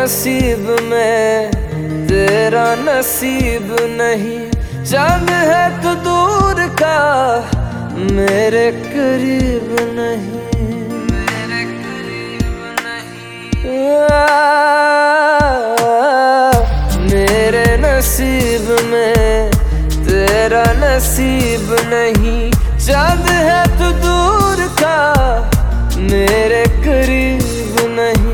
नसीब में तेरा नसीब नहीं। चांद है तो दूर का, मेरे करीब नहीं। मेरे नसीब में तेरा नसीब नहीं। चांद है तो दूर का, मेरे करीब नहीं।